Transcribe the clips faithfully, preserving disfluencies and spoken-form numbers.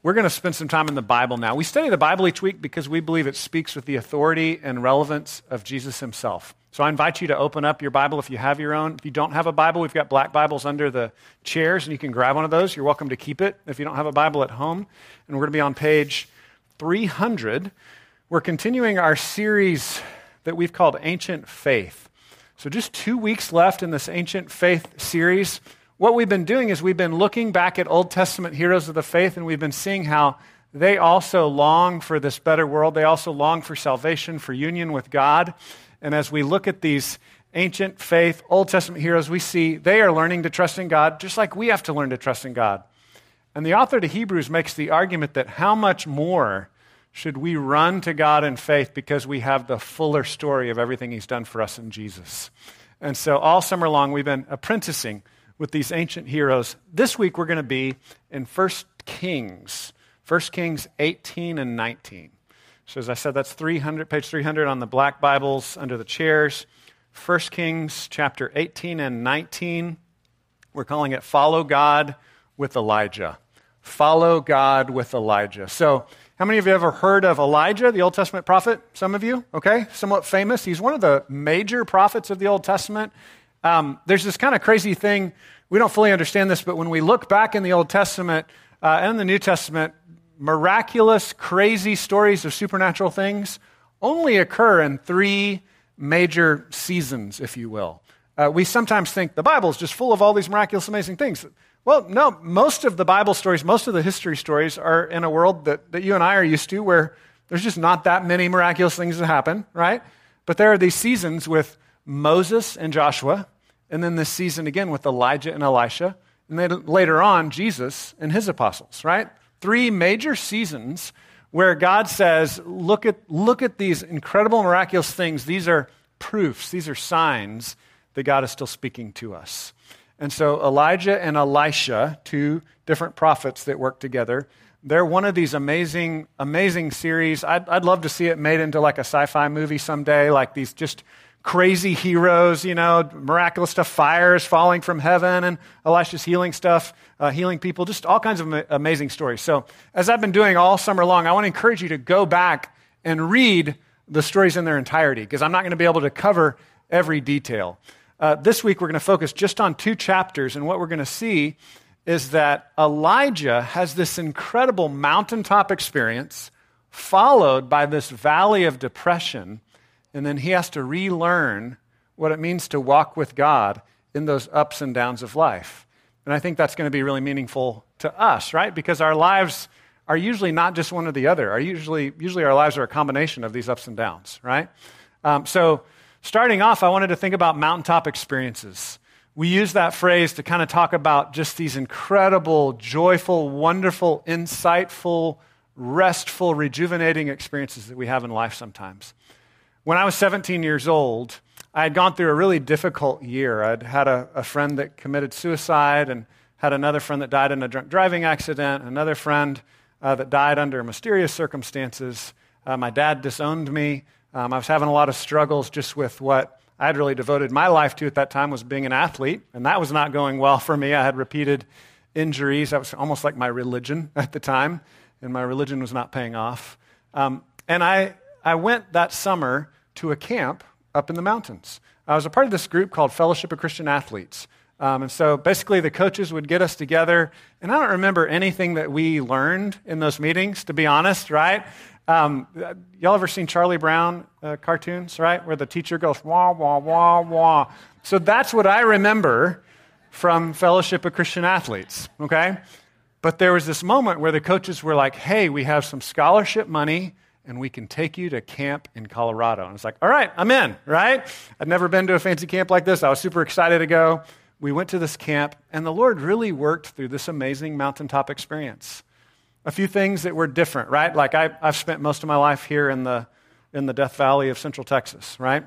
We're going to spend some time in the Bible now. We study the Bible each week because we believe it speaks with the authority and relevance of Jesus himself. So I invite you to open up your Bible if you have your own. If you don't have a Bible, we've got black Bibles under the chairs, and you can grab one of those. You're welcome to keep it if you don't have a Bible at home. And we're going to be on page three hundred. We're continuing our series that we've called Ancient Faith. So just two weeks left in this Ancient Faith series. What we've been doing is we've been looking back at Old Testament heroes of the faith, and we've been seeing how they also long for this better world. They also long for salvation, for union with God. And as we look at these ancient faith, Old Testament heroes, we see they are learning to trust in God, just like we have to learn to trust in God. And the author to Hebrews makes the argument that how much more should we run to God in faith because we have the fuller story of everything he's done for us in Jesus. And so all summer long, we've been apprenticing with these ancient heroes. This week, we're going to be in First Kings, First Kings eighteen and nineteen. So as I said, that's three hundred, page three hundred on the black Bibles under the chairs. First Kings chapter eighteen and nineteen. We're calling it Follow God with Elijah. Follow God with Elijah. So how many of you ever heard of Elijah, the Old Testament prophet? Some of you, okay? Somewhat famous. He's one of the major prophets of the Old Testament. Um, there's this kind of crazy thing. We don't fully understand this, but when we look back in the Old Testament uh, and the New Testament, miraculous, crazy stories of supernatural things only occur in three major seasons, if you will. Uh, we sometimes think the Bible is just full of all these miraculous, amazing things. Well, no, most of the Bible stories, most of the history stories are in a world that, that you and I are used to where there's just not that many miraculous things that happen, right? But there are these seasons with Moses and Joshua, and then this season again with Elijah and Elisha, and then later on, Jesus and his apostles, right? Three major seasons where God says, look at, look at these incredible, miraculous things. These are proofs, these are signs that God is still speaking to us. And so Elijah and Elisha, two different prophets that work together, they're one of these amazing, amazing series. I'd, I'd love to see it made into like a sci-fi movie someday, like these just crazy heroes, you know, miraculous stuff, fires falling from heaven, and Elisha's healing stuff, uh, healing people, just all kinds of amazing stories. So as I've been doing all summer long, I want to encourage you to go back and read the stories in their entirety, because I'm not going to be able to cover every detail. Uh, this week, we're going to focus just on two chapters, and what we're going to see is that Elijah has this incredible mountaintop experience followed by this valley of depression, and then he has to relearn what it means to walk with God in those ups and downs of life. And I think that's going to be really meaningful to us, right? Because our lives are usually not just one or the other. Our usually, usually our lives are a combination of these ups and downs, right? Um, so starting off, I wanted to think about mountaintop experiences. We use that phrase to kind of talk about just these incredible, joyful, wonderful, insightful, restful, rejuvenating experiences that we have in life sometimes. When I was seventeen years old, I had gone through a really difficult year. I'd had a, a friend that committed suicide and had another friend that died in a drunk driving accident, another friend uh, that died under mysterious circumstances. Uh, my dad disowned me. Um, I was having a lot of struggles just with what I had really devoted my life to at that time, was being an athlete, and that was not going well for me. I had repeated injuries. That was almost like my religion at the time, and my religion was not paying off. Um, and I, I went that summer to a camp up in the mountains. I was a part of this group called Fellowship of Christian Athletes. Um, and so basically the coaches would get us together, and I don't remember anything that we learned in those meetings, to be honest, right? Um, y'all ever seen Charlie Brown uh, cartoons, right? Where the teacher goes, wah, wah, wah, wah. So that's what I remember from Fellowship of Christian Athletes, okay? But there was this moment where the coaches were like, hey, we have some scholarship money, and we can take you to camp in Colorado. And it's like, all right, I'm in, right? I'd never been to a fancy camp like this. I was super excited to go. We went to this camp, and the Lord really worked through this amazing mountaintop experience. A few things that were different, right? Like I, I've spent most of my life here in the in the Death Valley of Central Texas, right?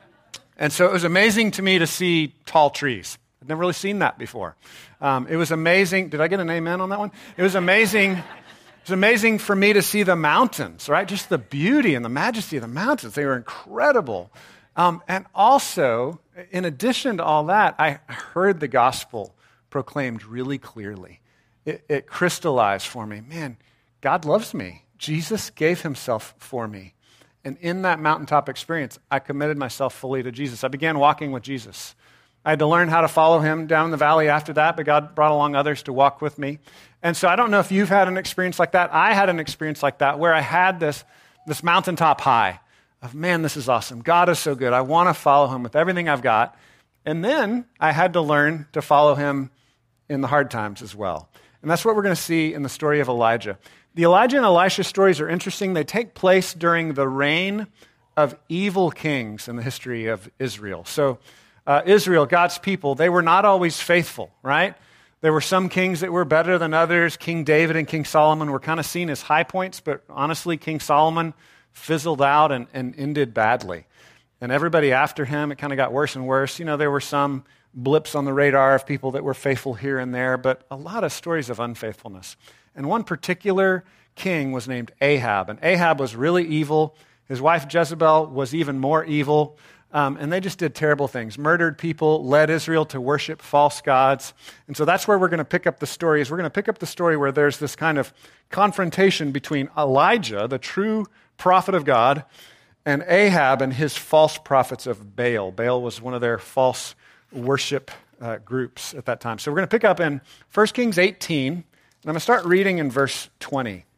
And so it was amazing to me to see tall trees. I'd never really seen that before. Um, it was amazing. Did I get an amen on that one? It was amazing. It was amazing for me to see the mountains, right? Just the beauty and the majesty of the mountains. They were incredible. Um, and also, in addition to all that, I heard the gospel proclaimed really clearly. It, it crystallized for me, man, God loves me. Jesus gave himself for me. And in that mountaintop experience, I committed myself fully to Jesus. I began walking with Jesus. I had to learn how to follow him down in the valley after that, but God brought along others to walk with me. And so I don't know if you've had an experience like that. I had an experience like that where I had this, this mountaintop high of, man, this is awesome. God is so good. I want to follow him with everything I've got. And then I had to learn to follow him in the hard times as well. And that's what we're going to see in the story of Elijah. The Elijah and Elisha stories are interesting. They take place during the reign of evil kings in the history of Israel. So uh, Israel, God's people, they were not always faithful, right? There were some kings that were better than others. King David and King Solomon were kind of seen as high points, but honestly, King Solomon fizzled out and, and ended badly. And everybody after him, it kind of got worse and worse. You know, there were some blips on the radar of people that were faithful here and there, but a lot of stories of unfaithfulness. And one particular king was named Ahab. And Ahab was really evil. His wife Jezebel was even more evil. Um, and they just did terrible things, murdered people, led Israel to worship false gods. And so that's where we're going to pick up the story, is we're going to pick up the story where there's this kind of confrontation between Elijah, the true prophet of God, and Ahab and his false prophets of Baal. Baal was one of their false worship uh, groups at that time. So we're going to pick up in First Kings eighteen, and I'm going to start reading in verse twenty.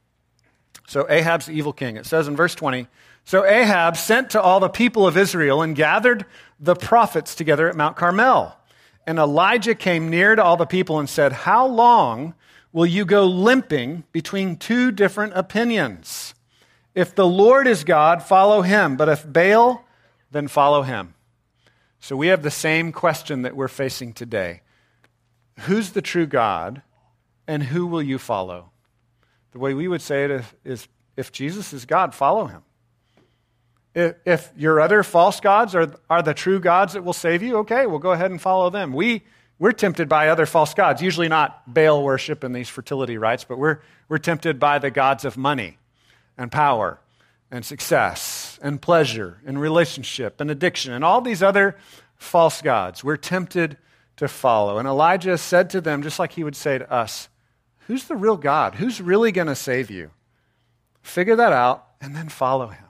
So Ahab's the evil king. It says in verse twenty, "So Ahab sent to all the people of Israel and gathered the prophets together at Mount Carmel. And Elijah came near to all the people and said, 'How long will you go limping between two different opinions? If the Lord is God, follow him. But if Baal, then follow him.'" So we have the same question that we're facing today. Who's the true God, and who will you follow? The way we would say it is, if Jesus is God, follow him. If, if your other false gods are, are the true gods that will save you, okay, we'll go ahead and follow them. We, we're tempted by other false gods, usually not Baal worship and these fertility rites, but we're, we're tempted by the gods of money and power and success and pleasure and relationship and addiction and all these other false gods. We're tempted to follow. And Elijah said to them, just like he would say to us, who's the real God? Who's really going to save you? Figure that out and then follow him.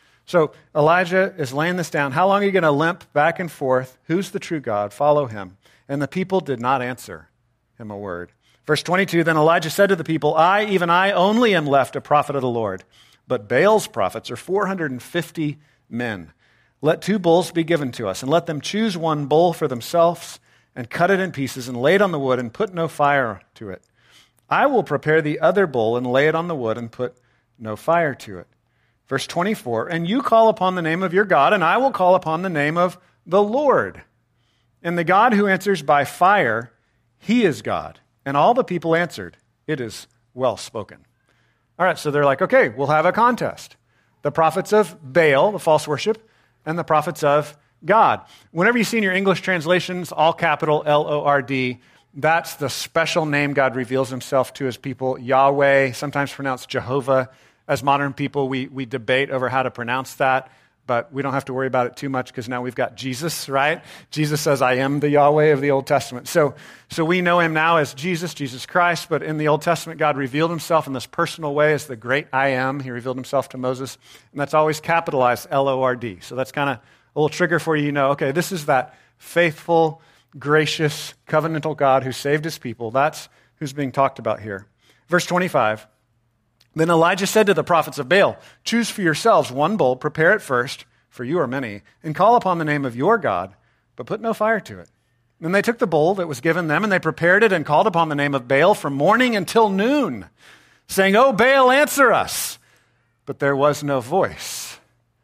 So Elijah is laying this down. How long are you going to limp back and forth? Who's the true God? Follow him. And the people did not answer him a word. Verse twenty-two, "Then Elijah said to the people, 'I, even I, only am left a prophet of the Lord. But Baal's prophets are four hundred fifty men. Let two bulls be given to us, and let them choose one bull for themselves, and cut it in pieces, and lay it on the wood, and put no fire to it. I will prepare the other bull, and lay it on the wood, and put no fire to it.' Verse twenty-four, "And you call upon the name of your God, and I will call upon the name of the Lord. And the God who answers by fire, he is God." And all the people answered, "It is well spoken." All right, so they're like, okay, we'll have a contest. The prophets of Baal, the false worship, and the prophets of God. Whenever you see in your English translations, all capital L O R D, that's the special name God reveals himself to his people. Yahweh, sometimes pronounced Jehovah. As modern people, we, we debate over how to pronounce that, but we don't have to worry about it too much because now we've got Jesus, right? Jesus says, "I am the Yahweh" of the Old Testament. So, so we know him now as Jesus, Jesus Christ, but in the Old Testament, God revealed himself in this personal way as the great I am. He revealed himself to Moses, and that's always capitalized L O R D. So that's kind of a little trigger for you. You know, okay, this is that faithful, gracious, covenantal God who saved his people. That's who's being talked about here. Verse twenty-five, "Then Elijah said to the prophets of Baal, 'Choose for yourselves one bull, prepare it first, for you are many, and call upon the name of your God, but put no fire to it.' Then they took the bull that was given them, and they prepared it and called upon the name of Baal from morning until noon, saying, 'O Baal, answer us.' But there was no voice,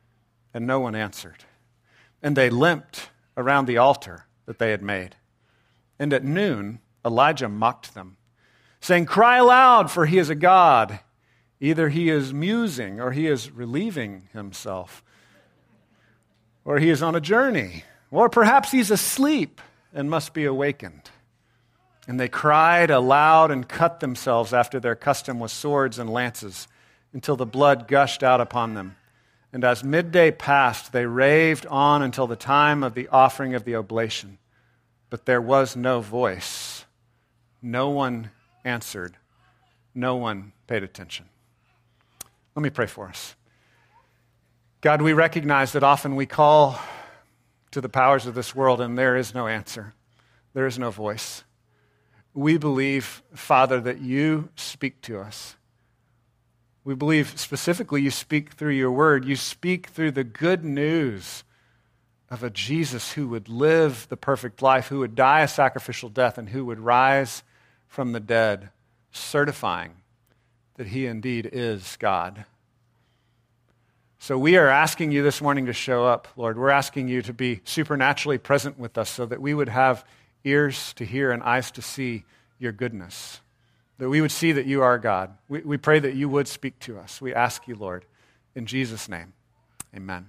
and no one answered. And they limped around the altar that they had made. And at noon, Elijah mocked them, saying, 'Cry aloud, for he is a god. Either he is musing, or he is relieving himself, or he is on a journey, or perhaps he's asleep and must be awakened.' And they cried aloud and cut themselves after their custom with swords and lances until the blood gushed out upon them. And as midday passed, they raved on until the time of the offering of the oblation. But there was no voice. No one answered. No one paid attention." Let me pray for us. God, we recognize that often we call to the powers of this world and there is no answer. There is no voice. We believe, Father, that you speak to us. We believe specifically you speak through your word. You speak through the good news of a Jesus who would live the perfect life, who would die a sacrificial death, and who would rise from the dead, certifying that he indeed is God. So we are asking you this morning to show up, Lord. We're asking you to be supernaturally present with us so that we would have ears to hear and eyes to see your goodness, that we would see that you are God. We, we pray that you would speak to us. We ask you, Lord, in Jesus' name, amen.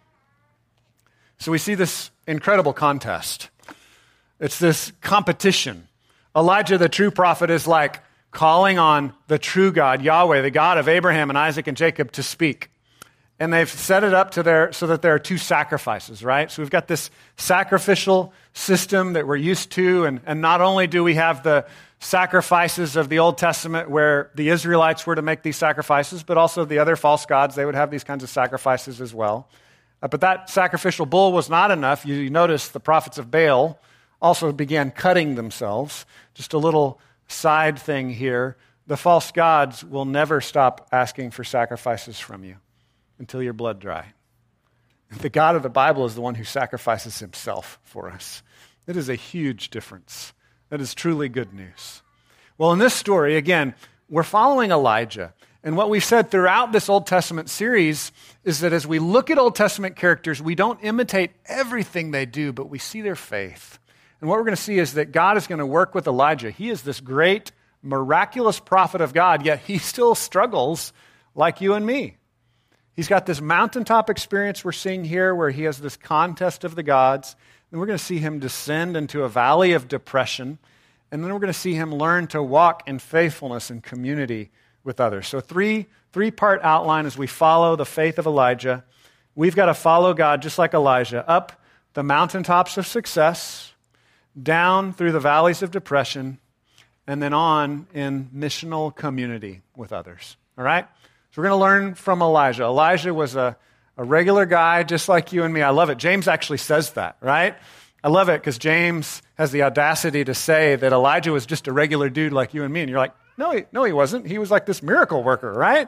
So we see this incredible contest. It's this competition. Elijah, the true prophet, is like calling on the true God, Yahweh, the God of Abraham and Isaac and Jacob, to speak. And they've set it up to their, so that there are two sacrifices, right? So we've got this sacrificial system that we're used to, and, and not only do we have the sacrifices of the Old Testament where the Israelites were to make these sacrifices, but also the other false gods, they would have these kinds of sacrifices as well. Uh, but that sacrificial bull was not enough. You, you notice the prophets of Baal also began cutting themselves. Just a little side thing here. The false gods will never stop asking for sacrifices from you until your blood dry. The God of the Bible is the one who sacrifices himself for us. It is a huge difference. That is truly good news. Well, in this story, again, we're following Elijah. And what we've said throughout this Old Testament series is that as we look at Old Testament characters, we don't imitate everything they do, but we see their faith. And what we're going to see is that God is going to work with Elijah. He is this great, miraculous prophet of God, yet he still struggles like you and me. He's got this mountaintop experience we're seeing here where he has this contest of the gods. And we're going to see him descend into a valley of depression. And then we're going to see him learn to walk in faithfulness and community with others. So three, three-part outline as we follow the faith of Elijah. We've got to follow God just like Elijah, up the mountaintops of success, down through the valleys of depression, and then on in missional community with others. All right? So we're going to learn from Elijah. Elijah was a, a regular guy just like you and me. I love it. James actually says that, right? I love it because James has the audacity to say that Elijah was just a regular dude like you and me. And you're like, no, he, no, he wasn't. He was like this miracle worker, right?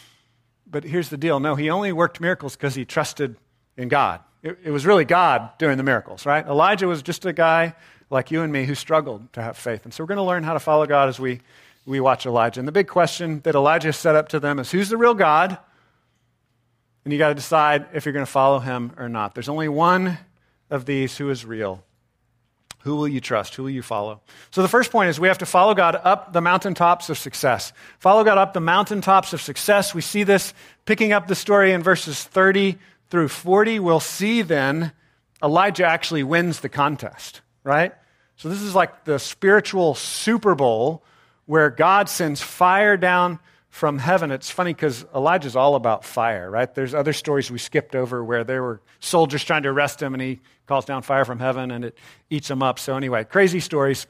But here's the deal. No, he only worked miracles because he trusted in God. It, it was really God doing the miracles, right? Elijah was just a guy like you and me who struggled to have faith. And so we're going to learn how to follow God as we we watch Elijah. And the big question that Elijah set up to them is, who's the real God? And you got to decide if you're going to follow him or not. There's only one of these who is real. Who will you trust? Who will you follow? So the first point is we have to follow God up the mountaintops of success. Follow God up the mountaintops of success. We see this picking up the story in verses thirty through forty. We'll see then Elijah actually wins the contest, right? So this is like the spiritual Super Bowl where God sends fire down from heaven. It's funny because Elijah's all about fire, right? There's other stories we skipped over where there were soldiers trying to arrest him and he calls down fire from heaven and it eats them up. So anyway, crazy stories.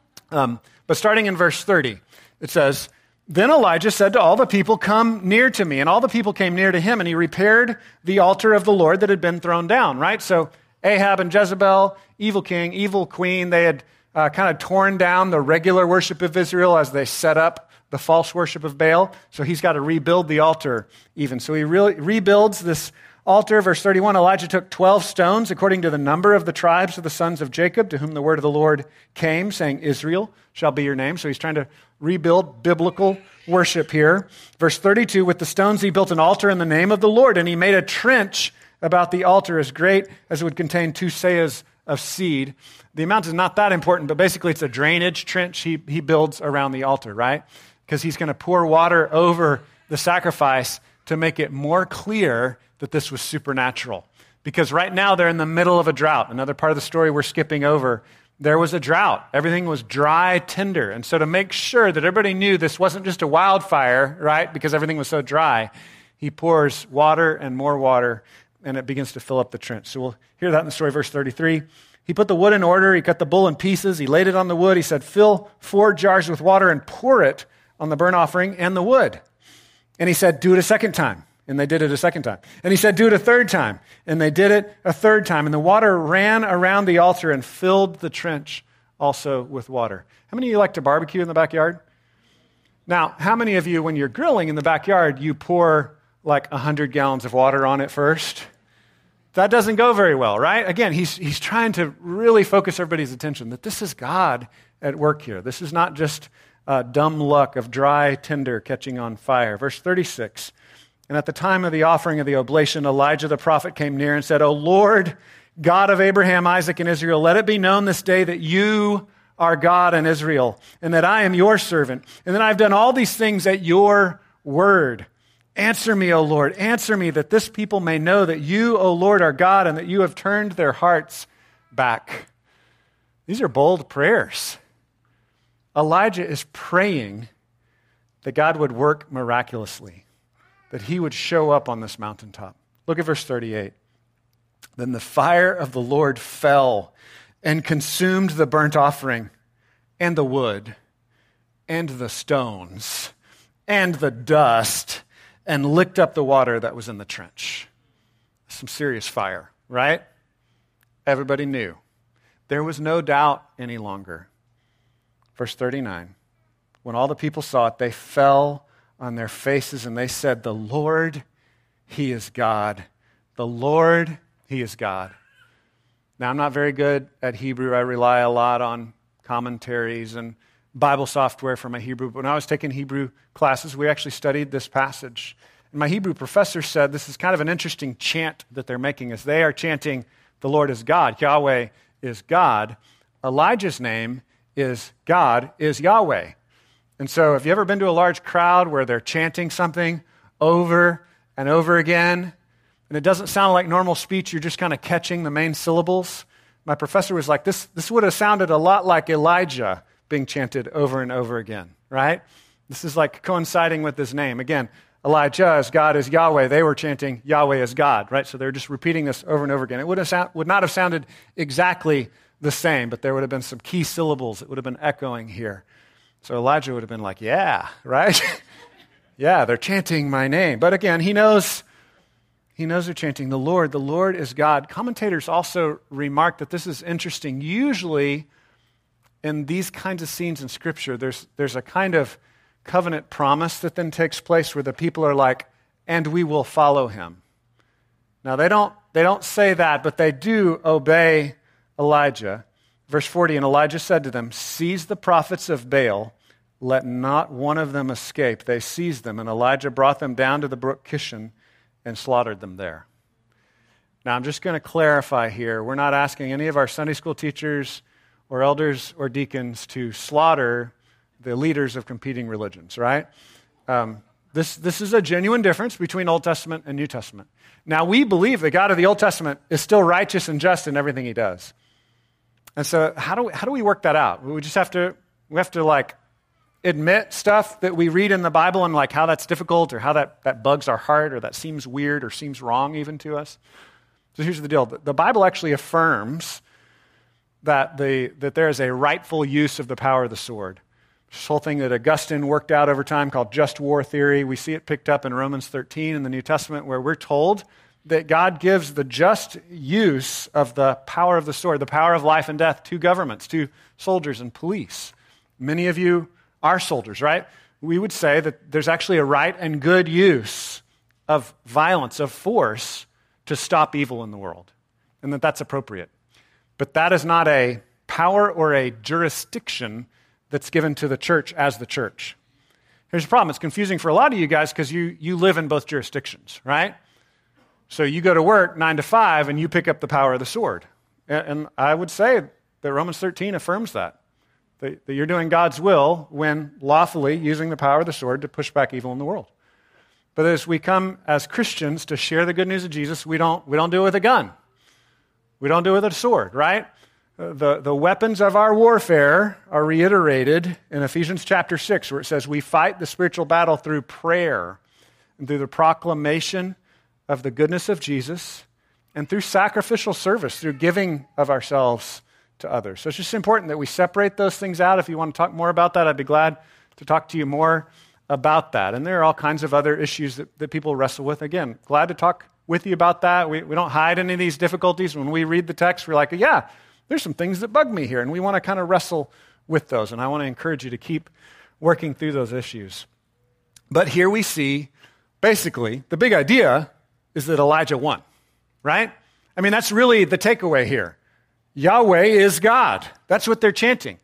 Um, but starting in verse thirty, it says, "Then Elijah said to all the people, 'Come near to me.' And all the people came near to him, and he repaired the altar of the Lord that had been thrown down," right? So Ahab and Jezebel, evil king, evil queen, they had uh, kind of torn down the regular worship of Israel as they set up the false worship of Baal. So he's got to rebuild the altar even. So he re- rebuilds this altar. Verse thirty-one, Elijah took twelve stones according to the number of the tribes of the sons of Jacob, to whom the word of the Lord came, saying, "Israel shall be your name." So he's trying to rebuild biblical worship here. Verse thirty-two, with the stones he built an altar in the name of the Lord, and he made a trench about the altar as great as it would contain two seahs of seed. The amount is not that important, but basically it's a drainage trench he, he builds around the altar, right? Because he's going to pour water over the sacrifice to make it more clear that this was supernatural. Because right now they're in the middle of a drought. Another part of the story we're skipping over, there was a drought. Everything was dry, tinder. And so to make sure that everybody knew this wasn't just a wildfire, right, because everything was so dry, he pours water and more water, and it begins to fill up the trench. So we'll hear that in the story, verse thirty-three. He put the wood in order. He cut the bull in pieces. He laid it on the wood. He said, "Fill four jars with water and pour it on the burnt offering and the wood." And he said, do it a second time. And they did it a second time. And he said, do it a third time. And they did it a third time. And the water ran around the altar and filled the trench also with water. How many of you like to barbecue in the backyard? Now, how many of you, when you're grilling in the backyard, you pour like one hundred gallons of water on it first? That doesn't go very well, right? Again, he's, he's trying to really focus everybody's attention that this is God at work here. This is not just uh, dumb luck of dry tinder catching on fire. Verse thirty-six, and at the time of the offering of the oblation, Elijah the prophet came near and said, O Lord, God of Abraham, Isaac, and Israel, let it be known this day that you are God in Israel, and that I am your servant, and that I've done all these things at your word. Answer me, O Lord, answer me, that this people may know that you, O Lord, are God, and that you have turned their hearts back. These are bold prayers. Elijah is praying that God would work miraculously, that he would show up on this mountaintop. Look at verse thirty-eight. Then the fire of the Lord fell and consumed the burnt offering and the wood and the stones and the dust and licked up the water that was in the trench. Some serious fire, right? Everybody knew. There was no doubt any longer. Verse thirty-nine, when all the people saw it, they fell on their faces and they said, the Lord, he is God. The Lord, he is God. Now, I'm not very good at Hebrew. I rely a lot on commentaries and Bible software for my Hebrew. But when I was taking Hebrew classes, we actually studied this passage. And my Hebrew professor said this is kind of an interesting chant that they're making as they are chanting, the Lord is God, Yahweh is God. Elijah's name is God, is Yahweh. And so if you've ever been to a large crowd where they're chanting something over and over again, and it doesn't sound like normal speech, you're just kind of catching the main syllables. My professor was like, this, this would have sounded a lot like Elijah being chanted over and over again, right? This is like coinciding with his name. Again, Elijah is God is Yahweh. They were chanting Yahweh is God, right? So they're just repeating this over and over again. It would, have sound, would not have sounded exactly the same, but there would have been some key syllables that would have been echoing here. So Elijah would have been like, yeah, right? Yeah, they're chanting my name. But again, he knows... He knows they're chanting, the Lord, the Lord is God. Commentators also remark that this is interesting. Usually, in these kinds of scenes in Scripture, there's, there's a kind of covenant promise that then takes place where the people are like, and we will follow him. Now, they don't, they don't say that, but they do obey Elijah. Verse forty, and Elijah said to them, seize the prophets of Baal, let not one of them escape. They seized them, and Elijah brought them down to the brook Kishon, and slaughtered them there. Now, I'm just going to clarify here. We're not asking any of our Sunday school teachers or elders or deacons to slaughter the leaders of competing religions, right? Um, this, this is a genuine difference between Old Testament and New Testament. Now, we believe the God of the Old Testament is still righteous and just in everything he does. And so how do we, how do we work that out? We just have to, we have to like, admit stuff that we read in the Bible and like how that's difficult or how that, that bugs our heart or that seems weird or seems wrong even to us. So here's the deal. The Bible actually affirms that, the, that there is a rightful use of the power of the sword. This whole thing that Augustine worked out over time called just war theory. We see it picked up in Romans thirteen in the New Testament where we're told that God gives the just use of the power of the sword, the power of life and death to governments, to soldiers and police. Many of you are soldiers, right? We would say that there's actually a right and good use of violence, of force, to stop evil in the world, and that that's appropriate. But that is not a power or a jurisdiction that's given to the church as the church. Here's the problem. It's confusing for a lot of you guys because you, you live in both jurisdictions, right? So you go to work nine to five and you pick up the power of the sword. And, and I would say that Romans thirteen affirms that. That you're doing God's will when lawfully using the power of the sword to push back evil in the world. But as we come as Christians to share the good news of Jesus, we don't, we don't do it with a gun. We don't do it with a sword, right? The, the weapons of our warfare are reiterated in Ephesians chapter six, where it says we fight the spiritual battle through prayer and through the proclamation of the goodness of Jesus and through sacrificial service, through giving of ourselves to others. So it's just important that we separate those things out. If you want to talk more about that, I'd be glad to talk to you more about that. And there are all kinds of other issues that, that people wrestle with. Again, glad to talk with you about that. We, we don't hide any of these difficulties. When we read the text, we're like, yeah, there's some things that bug me here. And we want to kind of wrestle with those. And I want to encourage you to keep working through those issues. But here we see, basically, the big idea is that Elijah won, right? I mean, that's really the takeaway here. Yahweh is God. That's what they're chanting.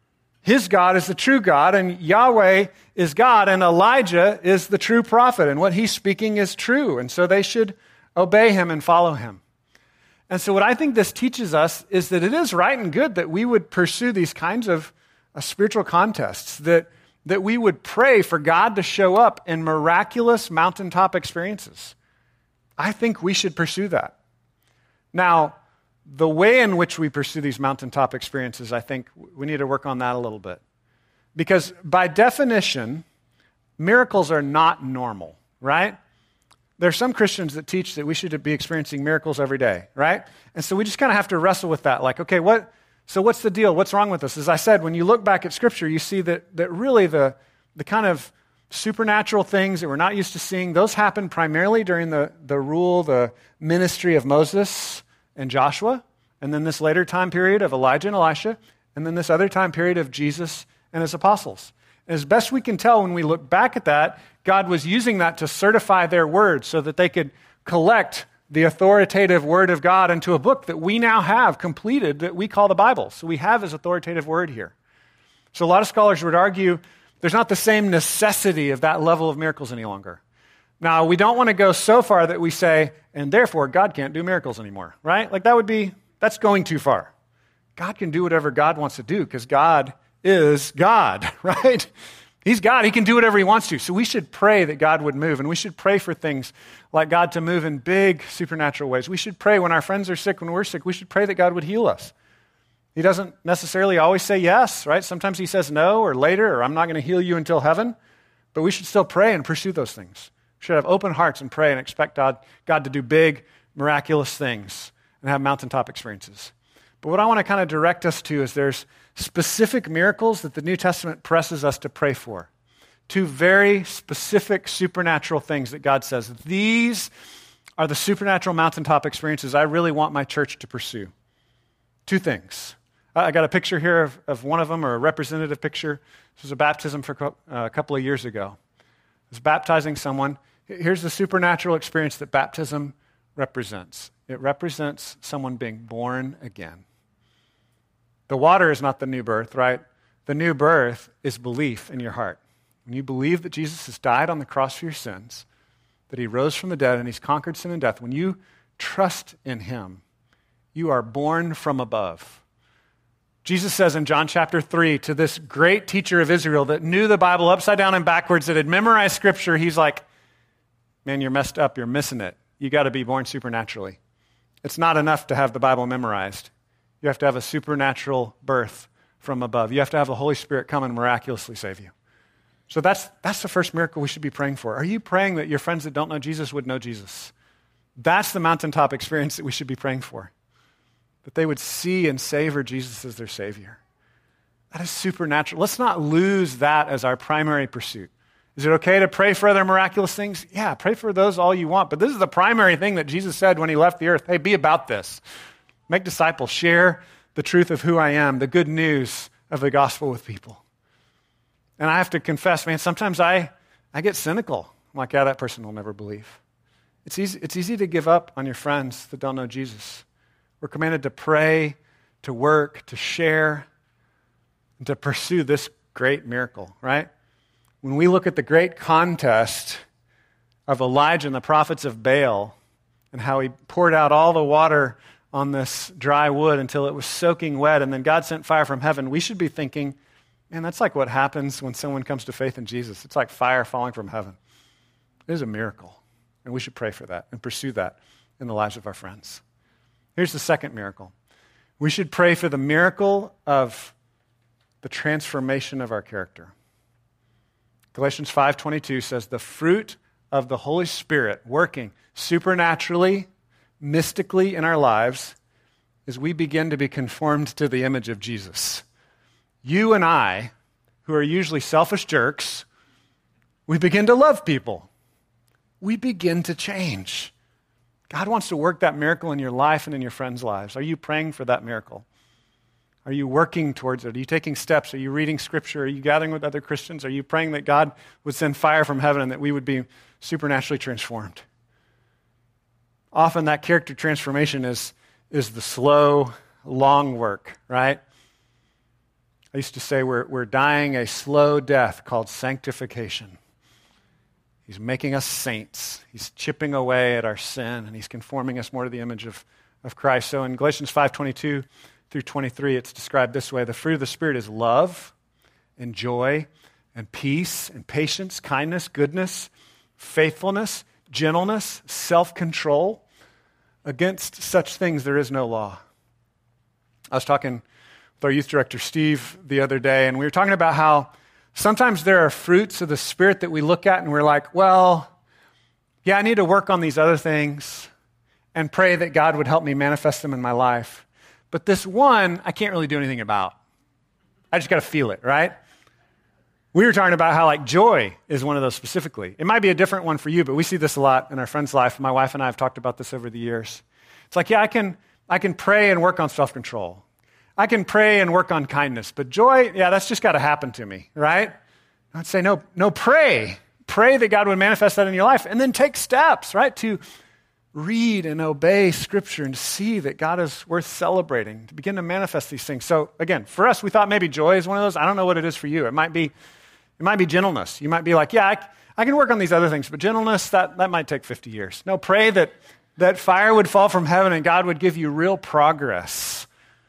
His God is the true God, and Yahweh is God, and Elijah is the true prophet, and what he's speaking is true, and so they should obey him and follow him. And so what I think this teaches us is that it is right and good that we would pursue these kinds of uh, spiritual contests, that, that we would pray for God to show up in miraculous mountaintop experiences. I think we should pursue that. Now, the way in which we pursue these mountaintop experiences, I think we need to work on that a little bit. Because by definition, miracles are not normal, right? There are some Christians that teach that we should be experiencing miracles every day, right? And so we just kind of have to wrestle with that. Like, okay, what? So what's the deal? What's wrong with this? As I said, when you look back at Scripture, you see that, that really the, the kind of supernatural things that we're not used to seeing, those happen primarily during the, the rule, the ministry of Moses and Joshua, and then this later time period of Elijah and Elisha, and then this other time period of Jesus and his apostles. And as best we can tell when we look back at that, God was using that to certify their word so that they could collect the authoritative word of God into a book that we now have completed that we call the Bible. So we have his authoritative word here. So a lot of scholars would argue there's not the same necessity of that level of miracles any longer. Now, we don't want to go so far that we say, and therefore God can't do miracles anymore, right? Like that would be, that's going too far. God can do whatever God wants to do because God is God, right? He's God. He can do whatever he wants to. So we should pray that God would move, and we should pray for things like God to move in big supernatural ways. We should pray when our friends are sick, when we're sick, we should pray that God would heal us. He doesn't necessarily always say yes, right? Sometimes he says no or later, or I'm not going to heal you until heaven, but we should still pray and pursue those things. We should have open hearts and pray and expect God, God to do big, miraculous things and have mountaintop experiences. But what I want to kind of direct us to is there's specific miracles that the New Testament presses us to pray for. Two very specific supernatural things that God says, these are the supernatural mountaintop experiences I really want my church to pursue. Two things. I got a picture here of, of one of them, or a representative picture. This was a baptism for uh, a couple of years ago. I was baptizing someone. Here's the supernatural experience that baptism represents. It represents someone being born again. The water is not the new birth, right? The new birth is belief in your heart. When you believe that Jesus has died on the cross for your sins, that he rose from the dead and he's conquered sin and death, when you trust in him, you are born from above. Jesus says in John chapter three to this great teacher of Israel that knew the Bible upside down and backwards, that had memorized Scripture, he's like, man, you're messed up, you're missing it. You got to be born supernaturally. It's not enough to have the Bible memorized. You have to have a supernatural birth from above. You have to have the Holy Spirit come and miraculously save you. So that's, that's the first miracle we should be praying for. Are you praying that your friends that don't know Jesus would know Jesus? That's the mountaintop experience that we should be praying for. That they would see and savor Jesus as their Savior. That is supernatural. Let's not lose that as our primary pursuit. Is it okay to pray for other miraculous things? Yeah, pray for those all you want. But this is the primary thing that Jesus said when he left the earth. Hey, be about this. Make disciples. Share the truth of who I am, the good news of the gospel with people. And I have to confess, man, sometimes I, I get cynical. I'm like, yeah, that person will never believe. It's easy, it's easy to give up on your friends that don't know Jesus. We're commanded to pray, to work, to share, and to pursue this great miracle, right? When we look at the great contest of Elijah and the prophets of Baal and how he poured out all the water on this dry wood until it was soaking wet, and then God sent fire from heaven, we should be thinking, man, that's like what happens when someone comes to faith in Jesus. It's like fire falling from heaven. It is a miracle, and we should pray for that and pursue that in the lives of our friends. Here's the second miracle. We should pray for the miracle of the transformation of our character. Galatians five twenty-two says, the fruit of the Holy Spirit working supernaturally, mystically in our lives is we begin to be conformed to the image of Jesus. You and I, who are usually selfish jerks, We begin to love people. We begin to change. God wants to work that miracle in your life and in your friends' lives. Are you praying for that miracle? Are you working towards it? Are you taking steps? Are you reading Scripture? Are you gathering with other Christians? Are you praying that God would send fire from heaven and that we would be supernaturally transformed? Often that character transformation is, is the slow, long work, right? I used to say we're, we're dying a slow death called sanctification. He's making us saints. He's chipping away at our sin, and he's conforming us more to the image of, of Christ. So in Galatians five twenty-two through twenty-three, it's described this way. The fruit of the Spirit is love and joy and peace and patience, kindness, goodness, faithfulness, gentleness, self-control. Against such things there is no law. I was talking with our youth director, Steve, the other day, and we were talking about how sometimes there are fruits of the Spirit that we look at and we're like, well, yeah, I need to work on these other things and pray that God would help me manifest them in my life. But this one, I can't really do anything about. I just got to feel it, right? We were talking about how like joy is one of those specifically. It might be a different one for you, but we see this a lot in our friend's life. My wife and I have talked about this over the years. It's like, yeah, I can, I can pray and work on self-control. I can pray and work on kindness, but joy, yeah, that's just got to happen to me, right? I'd say, no, no, pray. Pray that God would manifest that in your life, and then take steps, right, to read and obey Scripture and see that God is worth celebrating, to begin to manifest these things. So again, for us, we thought maybe joy is one of those. I don't know what it is for you. It might be, it might be gentleness. You might be like, yeah, I, I can work on these other things, but gentleness, that, that might take fifty years. No, pray that, that fire would fall from heaven and God would give you real progress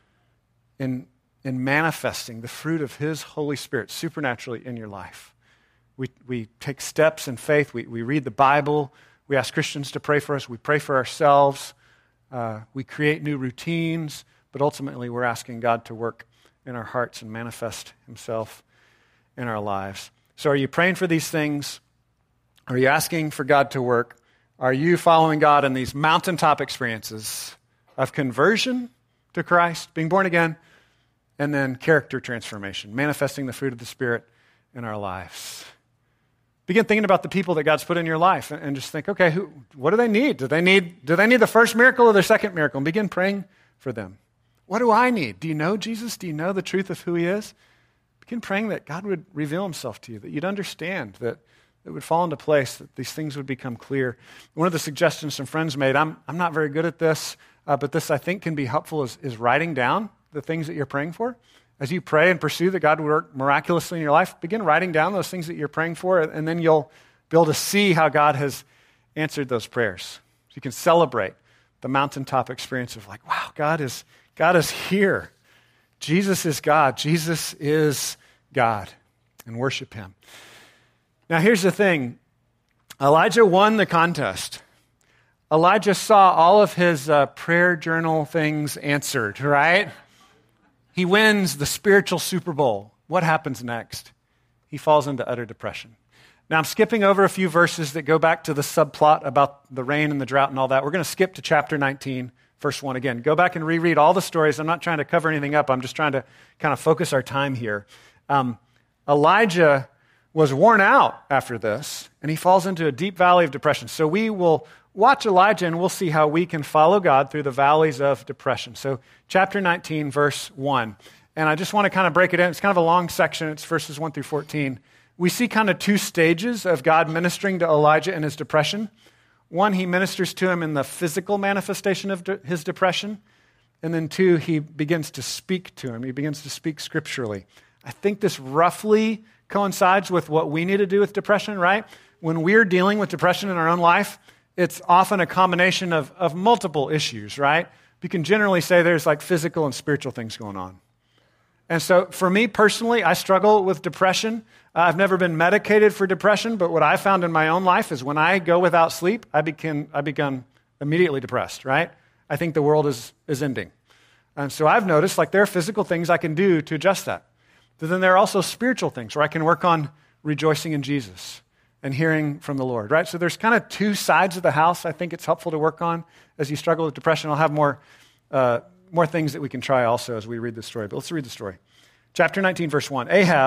in, in manifesting the fruit of his Holy Spirit supernaturally in your life. We, we take steps in faith. We, we read the Bible. We ask Christians to pray for us. We pray for ourselves. Uh, we create new routines. But ultimately, we're asking God to work in our hearts and manifest himself in our lives. So are you praying for these things? Are you asking for God to work? Are you following God in these mountaintop experiences of conversion to Christ, being born again, and then character transformation, manifesting the fruit of the Spirit in our lives? Begin thinking about the people that God's put in your life and just think, okay, who, what do they need? Do they need, do they need the first miracle or the second miracle? And begin praying for them. What do I need? Do you know Jesus? Do you know the truth of who he is? Begin praying that God would reveal himself to you, that you'd understand, that it would fall into place, that these things would become clear. One of the suggestions some friends made, I'm, I'm not very good at this, uh, but this I think can be helpful, is, is writing down the things that you're praying for. As you pray and pursue that God would work miraculously in your life, begin writing down those things that you're praying for, and then you'll be able to see how God has answered those prayers. So you can celebrate the mountaintop experience of like, wow, God is, God is here. Jesus is God. Jesus is God. And worship him. Now here's the thing. Elijah won the contest. Elijah saw all of his uh, prayer journal things answered, right? He wins the spiritual Super Bowl. What happens next? He falls into utter depression. Now, I'm skipping over a few verses that go back to the subplot about the rain and the drought and all that. We're going to skip to chapter nineteen, verse one again. Go back and reread all the stories. I'm not trying to cover anything up. I'm just trying to kind of focus our time here. Um, Elijah was worn out after this, and he falls into a deep valley of depression. So we will watch Elijah, and we'll see how we can follow God through the valleys of depression. So chapter nineteen, verse one. And I just want to kind of break it in. It's kind of a long section. It's verses one through fourteen. We see kind of two stages of God ministering to Elijah in his depression. One, he ministers to him in the physical manifestation of de- his depression. And then two, he begins to speak to him. He begins to speak scripturally. I think this roughly coincides with what we need to do with depression, right? When we're dealing with depression in our own life, it's often a combination of, of multiple issues, right? You can generally say there's like physical and spiritual things going on. And so for me personally, I struggle with depression. Uh, I've never been medicated for depression, but what I found in my own life is when I go without sleep, I become, I become immediately depressed, right? I think the world is, is ending. And so I've noticed like there are physical things I can do to adjust that. But then there are also spiritual things where I can work on rejoicing in Jesus and hearing from the Lord, right? So there's kind of two sides of the house I think it's helpful to work on as you struggle with depression. I'll have more uh, more things that we can try also as we read the story. But let's read the story. Chapter nineteen, verse one. Ahab,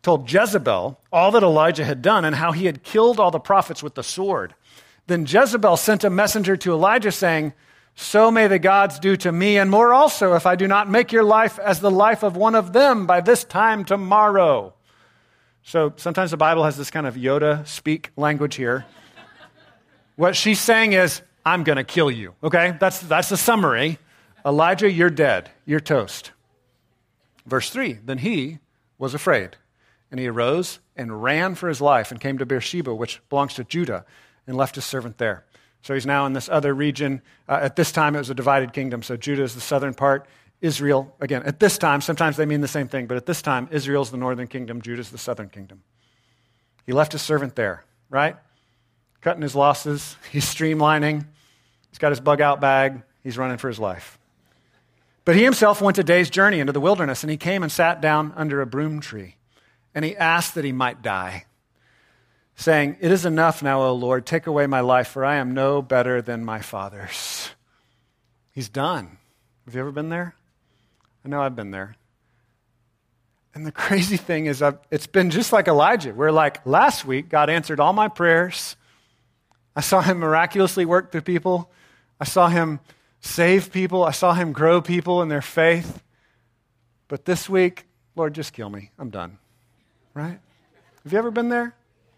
told Jezebel all that Elijah had done and how he had killed all the prophets with the sword. Then Jezebel sent a messenger to Elijah saying, so may the gods do to me and more also if I do not make your life as the life of one of them by this time tomorrow. So sometimes the Bible has this kind of Yoda speak language here. What she's saying is, I'm going to kill you, okay? That's, that's the summary. Elijah, you're dead. You're toast. Verse three, then he was afraid, and he arose and ran for his life and came to Beersheba, which belongs to Judah, and left his servant there. So he's now in this other region. Uh, at this time, it was a divided kingdom. So Judah is the southern part. Israel, again, at this time, sometimes they mean the same thing, but at this time, Israel's the northern kingdom, Judah's the southern kingdom. He left his servant there, right? Cutting his losses. He's streamlining. He's got his bug out bag. He's running for his life. But he himself went a day's journey into the wilderness, and he came and sat down under a broom tree, and he asked that he might die, saying, it is enough now, O Lord, take away my life, for I am no better than my fathers. He's done. Have you ever been there? I know I've been there. And the crazy thing is I've, it's been just like Elijah, where like last week, God answered all my prayers. I saw him miraculously work through people. I saw him save people. I saw him grow people in their faith. But this week, Lord, just kill me. I'm done. Right? Have you ever been there?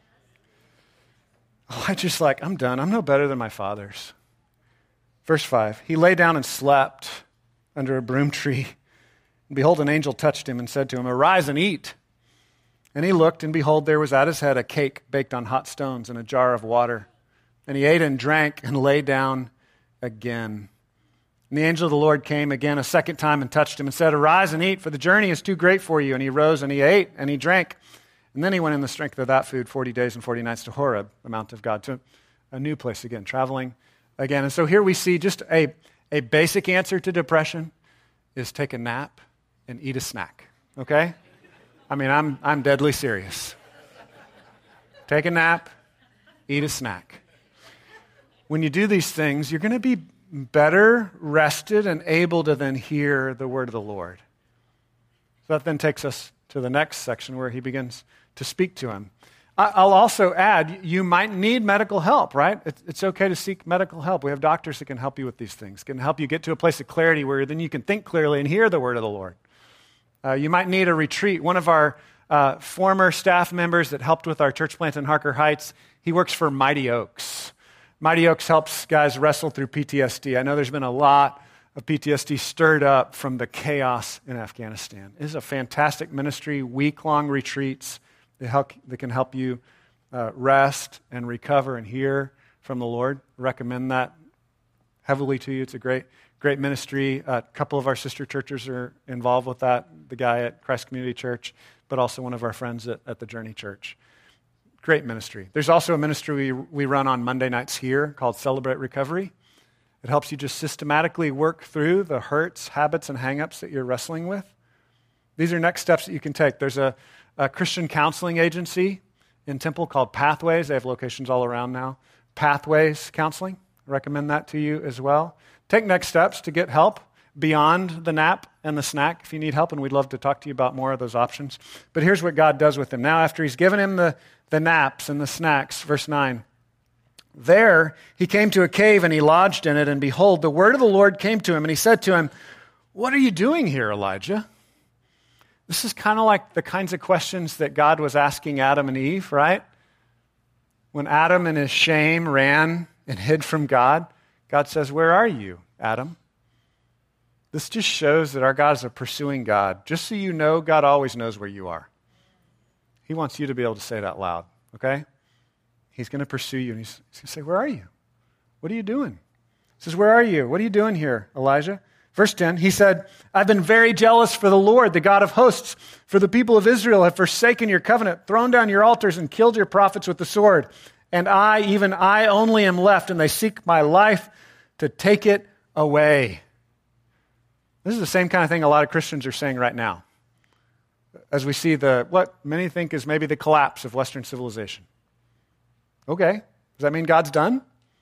Oh, I just like, I'm done. I'm no better than my fathers. Verse five, he lay down and slept under a broom tree. And behold, an angel touched him and said to him, arise and eat. And he looked, and behold, there was at his head a cake baked on hot stones and a jar of water. And he ate and drank and lay down again. And the angel of the Lord came again a second time and touched him and said, arise and eat, for the journey is too great for you. And he rose and he ate and he drank. And then he went in the strength of that food forty days and forty nights to Horeb, the mount of God, to a new place again, traveling again. And so here we see just a, a basic answer to depression is take a nap and eat a snack, okay? I mean, I'm I'm deadly serious. Take a nap, eat a snack. When you do these things, you're going to be better rested and able to then hear the word of the Lord. So that then takes us to the next section where he begins to speak to him. I'll also add, you might need medical help, right? It's okay to seek medical help. We have doctors that can help you with these things, can help you get to a place of clarity where then you can think clearly and hear the word of the Lord. Uh, you might need a retreat. One of our uh, former staff members that helped with our church plant in Harker Heights, he works for Mighty Oaks. Mighty Oaks helps guys wrestle through P T S D. I know there's been a lot of P T S D stirred up from the chaos in Afghanistan. It is a fantastic ministry, week-long retreats that, help, that can help you uh, rest and recover and hear from the Lord. I recommend that heavily to you. It's a great, great ministry. A couple of our sister churches are involved with that, the guy at Christ Community Church, but also one of our friends at, at the Journey Church. Great ministry. There's also a ministry we, we run on Monday nights here called Celebrate Recovery. It helps you just systematically work through the hurts, habits, and hang-ups that you're wrestling with. These are next steps that you can take. There's a, a Christian counseling agency in Temple called Pathways. They have locations all around now. Pathways Counseling. I recommend that to you as well. Take next steps to get help beyond the nap and the snack if you need help, and we'd love to talk to you about more of those options. But here's what God does with him. Now, after he's given him the, the naps and the snacks, verse nine, there he came to a cave and he lodged in it, and behold, the word of the Lord came to him, and he said to him, what are you doing here, Elijah? This is kind of like the kinds of questions that God was asking Adam and Eve, right? When Adam in his shame ran and hid from God, God says, where are you, Adam? This just shows that our God is a pursuing God. Just so you know, God always knows where you are. He wants you to be able to say it out loud, okay? He's going to pursue you, and he's, he's going to say, where are you? What are you doing? He says, where are you? What are you doing here, Elijah? Verse ten, he said, I've been very jealous for the Lord, the God of hosts, for the people of Israel have forsaken your covenant, thrown down your altars, and killed your prophets with the sword. And I, even I only am left, and they seek my life to take it away. This is the same kind of thing a lot of Christians are saying right now, as we see the what many think is maybe the collapse of Western civilization. Okay, does that mean God's done?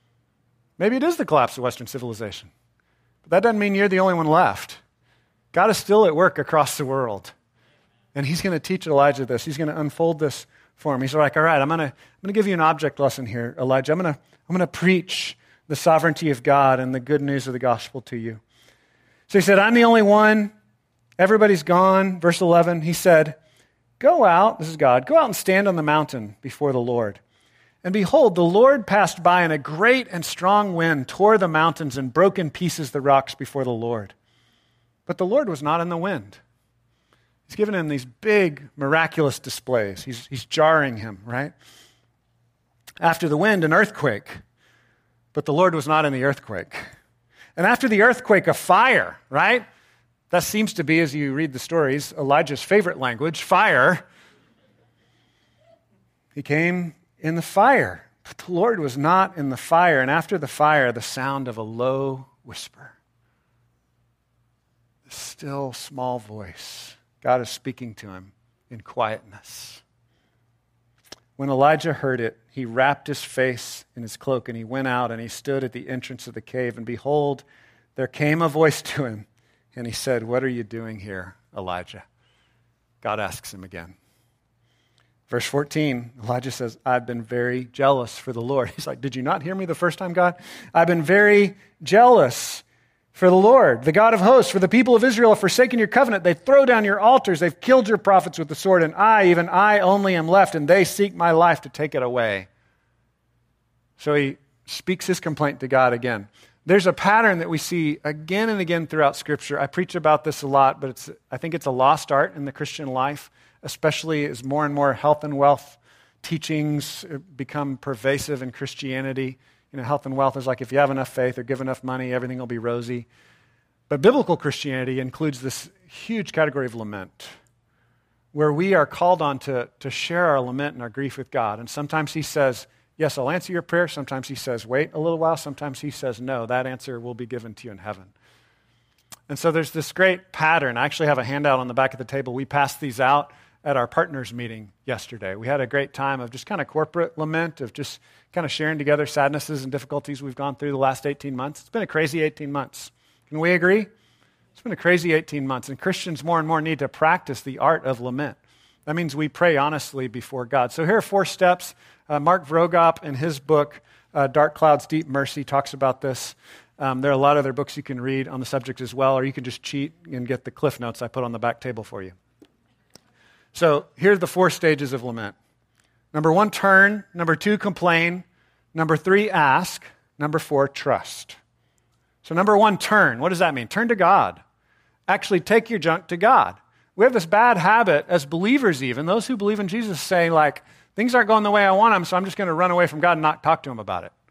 Maybe it is the collapse of Western civilization. But that doesn't mean you're the only one left. God is still at work across the world. And he's going to teach Elijah this. He's going to unfold this for him. He's like, all right, I'm going to I'm going to give you an object lesson here, Elijah. I'm going to I'm going to preach the sovereignty of God and the good news of the gospel to you. So he said, I'm the only one. Everybody's gone. Verse eleven, he said, go out, this is God, go out and stand on the mountain before the Lord. And behold, the Lord passed by, and a great and strong wind tore the mountains and broke in pieces the rocks before the Lord. But the Lord was not in the wind. He's given him these big, miraculous displays. He's, he's jarring him, right? After the wind, an earthquake. But the Lord was not in the earthquake. And after the earthquake, a fire, right? That seems to be, as you read the stories, Elijah's favorite language, fire. He came in the fire, but the Lord was not in the fire. And after the fire, the sound of a low whisper. The still, small voice. God is speaking to him in quietness. When Elijah heard it, he wrapped his face in his cloak, and he went out, and he stood at the entrance of the cave. And behold, there came a voice to him, and he said, what are you doing here, Elijah? God asks him again. Verse fourteen, Elijah says, I've been very jealous for the Lord. He's like, did you not hear me the first time, God? I've been very jealous for the Lord, the God of hosts. For the people of Israel have forsaken your covenant. They throw down your altars. They've killed your prophets with the sword. And I, even I only am left, and they seek my life to take it away. So he speaks his complaint to God again. There's a pattern that we see again and again throughout Scripture. I preach about this a lot, but it's, I think it's a lost art in the Christian life, especially as more and more health and wealth teachings become pervasive in Christianity. You know, health and wealth is like if you have enough faith or give enough money, everything will be rosy. But biblical Christianity includes this huge category of lament, where we are called on to, to share our lament and our grief with God. And sometimes he says, yes, I'll answer your prayer. Sometimes he says, wait a little while. Sometimes he says, no, that answer will be given to you in heaven. And so there's this great pattern. I actually have a handout on the back of the table. We passed these out at our partners meeting yesterday. We had a great time of just kind of corporate lament, of just kind of sharing together sadnesses and difficulties we've gone through the last eighteen months. It's been a crazy eighteen months. Can we agree? It's been a crazy eighteen months, and Christians more and more need to practice the art of lament. That means we pray honestly before God. So here are four steps. Uh, Mark Vrogop, in his book, uh, Dark Clouds, Deep Mercy, talks about this. Um, there are a lot of other books you can read on the subject as well, or you can just cheat and get the cliff notes I put on the back table for you. So here are the four stages of lament. Number one, turn. Number two, complain. Number three, ask. Number four, trust. So number one, turn. What does that mean? Turn to God. Actually, take your junk to God. We have this bad habit as believers even, those who believe in Jesus, say like, things aren't going the way I want them, so I'm just going to run away from God and not talk to him about it.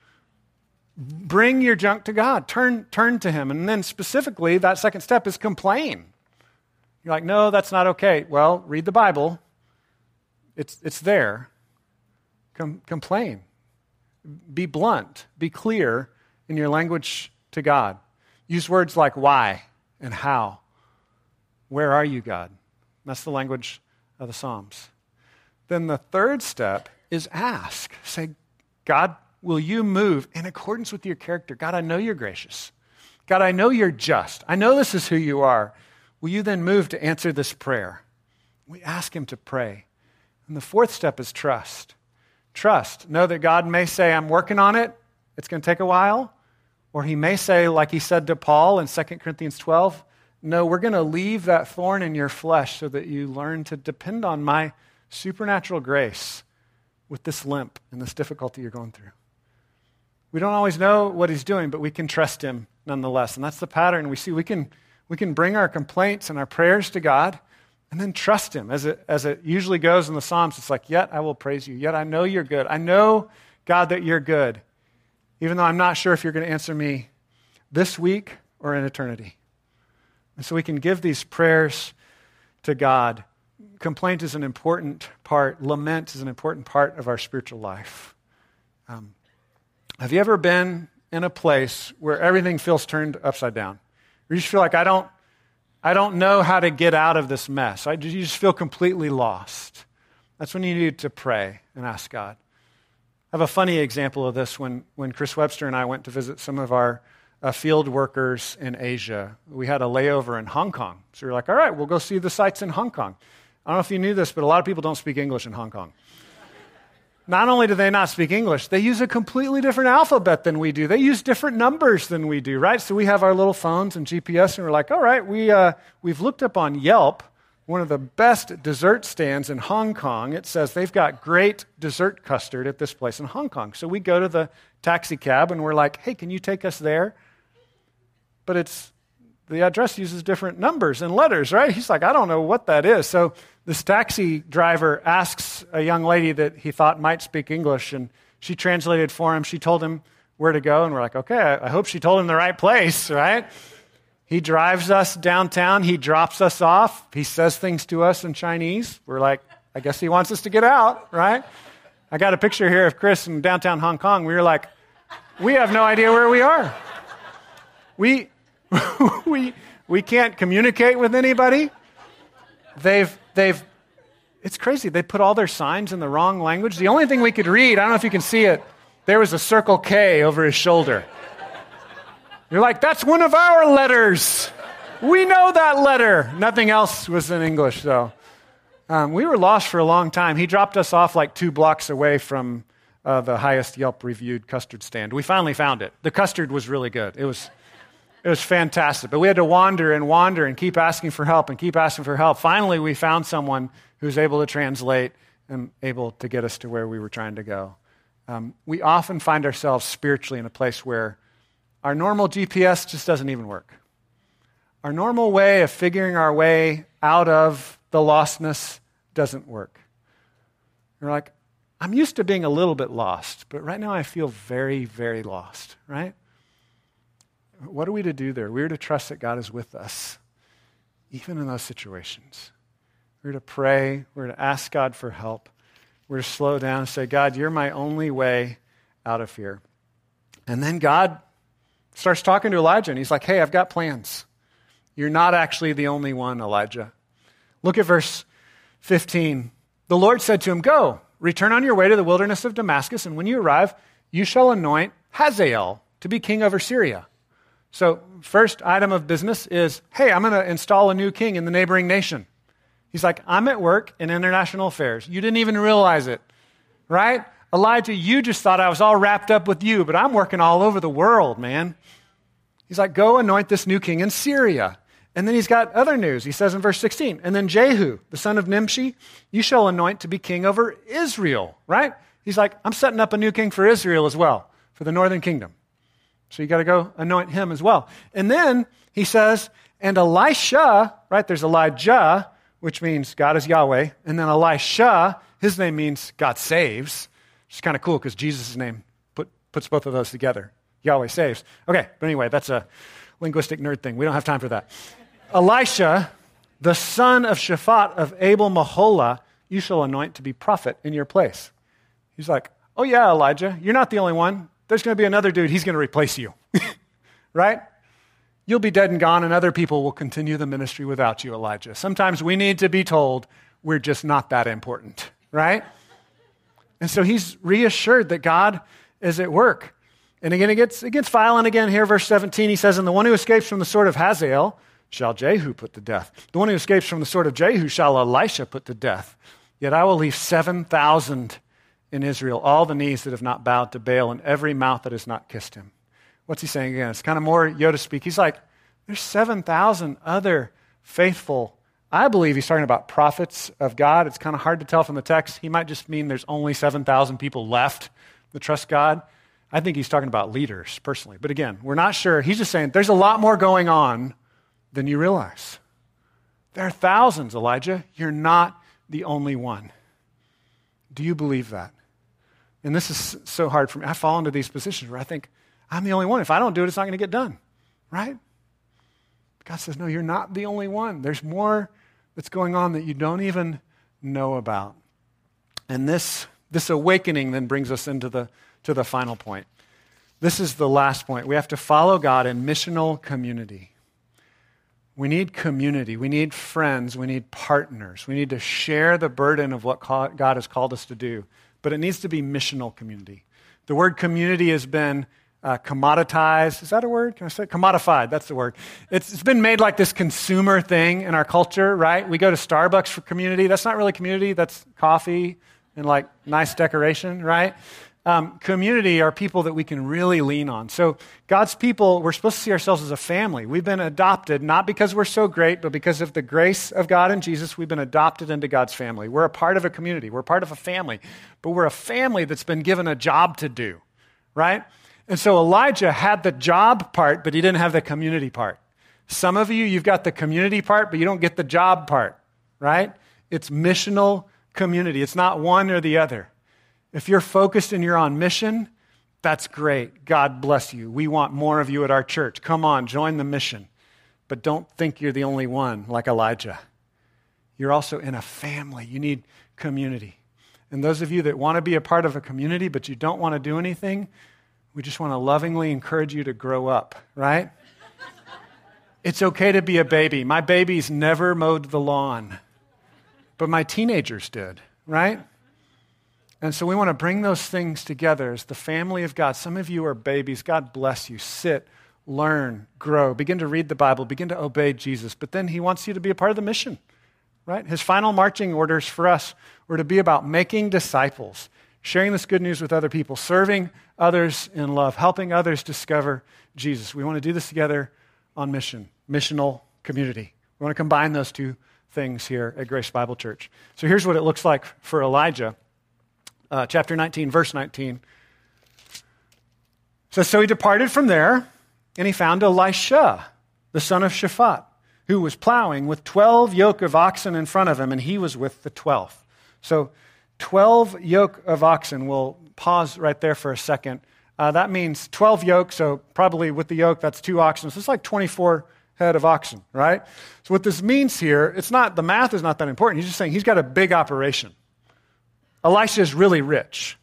Bring your junk to God. Turn, turn to him. And then specifically, that second step is complain. You're like, no, that's not okay. Well, read the Bible. It's, it's there. Com- complain. Be blunt. Be clear in your language to God. Use words like why and how. Where are you, God? That's the language of the Psalms. Then the third step is ask. Say, God, will you move in accordance with your character? God, I know you're gracious. God, I know you're just. I know this is who you are. Will you then move to answer this prayer? We ask him to pray. And the fourth step is trust. Trust. Know that God may say, I'm working on it. It's going to take a while. Or he may say, like he said to Paul in Second Corinthians twelve, no, we're going to leave that thorn in your flesh so that you learn to depend on my supernatural grace with this limp and this difficulty you're going through. We don't always know what he's doing, but we can trust him nonetheless. And that's the pattern we see. We can We can bring our complaints and our prayers to God and then trust him. As it, as it usually goes in the Psalms, it's like, yet I will praise you. Yet I know you're good. I know, God, that you're good, even though I'm not sure if you're going to answer me this week or in eternity. And so we can give these prayers to God. Complaint is an important part. Lament is an important part of our spiritual life. Um, have you ever been in a place where everything feels turned upside down? You just feel like, I don't, I don't know how to get out of this mess. I, you just feel completely lost. That's when you need to pray and ask God. I have a funny example of this when, when Chris Webster and I went to visit some of our uh, field workers in Asia. We had a layover in Hong Kong. So we were like, all right, we'll go see the sites in Hong Kong. I don't know if you knew this, but a lot of people don't speak English in Hong Kong. Not only do they not speak English, they use a completely different alphabet than we do. They use different numbers than we do, right? So we have our little phones and G P S, and we're like, all right, we, uh, we've looked up on Yelp, one of the best dessert stands in Hong Kong. It says they've got great dessert custard at this place in Hong Kong. So we go to the taxi cab, and we're like, hey, can you take us there? But it's the address uses different numbers and letters, right? He's like, I don't know what that is. So this taxi driver asks a young lady that he thought might speak English, and she translated for him. She told him where to go, and we're like, okay, I hope she told him the right place, right? He drives us downtown. He drops us off. He says things to us in Chinese. We're like, I guess he wants us to get out, right? I got a picture here of Chris in downtown Hong Kong. We were like, we have no idea where we are. We we we can't communicate with anybody. They've they've it's crazy. They put all their signs in the wrong language. The only thing we could read, I don't know if you can see it, there was a Circle K over his shoulder. You're like, that's one of our letters. We know that letter. Nothing else was in English, though. Um, we were lost for a long time. He dropped us off like two blocks away from uh, the highest Yelp-reviewed custard stand. We finally found it. The custard was really good. It was, it was fantastic. But we had to wander and wander and keep asking for help and keep asking for help. Finally, we found someone who was able to translate and able to get us to where we were trying to go. Um, we often find ourselves spiritually in a place where our normal G P S just doesn't even work. Our normal way of figuring our way out of the lostness doesn't work. You're like, I'm used to being a little bit lost, but right now I feel very, very lost, right? What are we to do there? We're to trust that God is with us, even in those situations. We're to pray. We're to ask God for help. We're to slow down and say, God, you're my only way out of here. And then God starts talking to Elijah, and he's like, hey, I've got plans. You're not actually the only one, Elijah. Look at verse fifteen. The Lord said to him, go, return on your way to the wilderness of Damascus, and when you arrive, you shall anoint Hazael to be king over Syria. So first item of business is, hey, I'm going to install a new king in the neighboring nation. He's like, I'm at work in international affairs. You didn't even realize it, right? Elijah, you just thought I was all wrapped up with you, but I'm working all over the world, man. He's like, go anoint this new king in Syria. And then he's got other news. He says in verse sixteen, and then Jehu, the son of Nimshi, you shall anoint to be king over Israel, right? He's like, I'm setting up a new king for Israel as well, for the northern kingdom. So you got to go anoint him as well. And then he says, and Elisha, right? There's Elijah, which means God is Yahweh. And then Elisha, his name means God saves. Which is kind of cool because Jesus' name put, puts both of those together. Yahweh saves. Okay, but anyway, that's a linguistic nerd thing. We don't have time for that. Elisha, the son of Shaphat of Abel Maholah, you shall anoint to be prophet in your place. He's like, oh yeah, Elijah, you're not the only one. There's going to be another dude. He's going to replace you, right? You'll be dead and gone, and other people will continue the ministry without you, Elijah. Sometimes we need to be told we're just not that important, right? And so he's reassured that God is at work. And again, it gets, it gets violent again here. Verse seventeen, he says, and the one who escapes from the sword of Hazael shall Jehu put to death. The one who escapes from the sword of Jehu shall Elisha put to death. Yet I will leave seven thousand in Israel, all the knees that have not bowed to Baal and every mouth that has not kissed him. What's he saying again? It's kind of more Yoda speak. He's like, there's seven thousand other faithful, I believe he's talking about prophets of God. It's kind of hard to tell from the text. He might just mean there's only seven thousand people left that trust God. I think he's talking about leaders personally. But again, we're not sure. He's just saying there's a lot more going on than you realize. There are thousands, Elijah. You're not the only one. Do you believe that? And this is so hard for me. I fall into these positions where I think, I'm the only one. If I don't do it, it's not going to get done, right? God says, no, you're not the only one. There's more that's going on that you don't even know about. And this, this awakening then brings us into the, to the final point. This is the last point. We have to follow God in missional community. We need community. We need friends. We need partners. We need to share the burden of what God has called us to do. But it needs to be missional community. The word community has been uh, commoditized. Is that a word? Can I say it? Commodified? That's the word. It's, it's been made like this consumer thing in our culture, right? We go to Starbucks for community. That's not really community. That's coffee and like nice decoration, right? Um, community are people that we can really lean on. So God's people, we're supposed to see ourselves as a family. We've been adopted, not because we're so great, but because of the grace of God and Jesus, we've been adopted into God's family. We're a part of a community. We're part of a family. But we're a family that's been given a job to do, right? And so Elijah had the job part, but he didn't have the community part. Some of you, you've got the community part, but you don't get the job part, right? It's missional community. It's not one or the other. If you're focused and you're on mission, that's great. God bless you. We want more of you at our church. Come on, join the mission. But don't think you're the only one like Elijah. You're also in a family. You need community. And those of you that want to be a part of a community, but you don't want to do anything, we just want to lovingly encourage you to grow up, right? It's okay to be a baby. My babies never mowed the lawn, but my teenagers did, right? And so we want to bring those things together as the family of God. Some of you are babies. God bless you. Sit, learn, grow. Begin to read the Bible. Begin to obey Jesus. But then he wants you to be a part of the mission, right? His final marching orders for us were to be about making disciples, sharing this good news with other people, serving others in love, helping others discover Jesus. We want to do this together on mission, missional community. We want to combine those two things here at Grace Bible Church. So here's what it looks like for Elijah. Uh, chapter nineteen, verse nineteen. So, so he departed from there, and he found Elisha, the son of Shaphat, who was plowing with twelve yoke of oxen in front of him, and he was with the twelfth. So twelve yoke of oxen. We'll pause right there for a second. Uh, that means twelve yoke, so probably with the yoke, that's two oxen. So it's like twenty-four head of oxen, right? So what this means here, it's not, the math is not that important. He's just saying he's got a big operation. Elisha is really rich.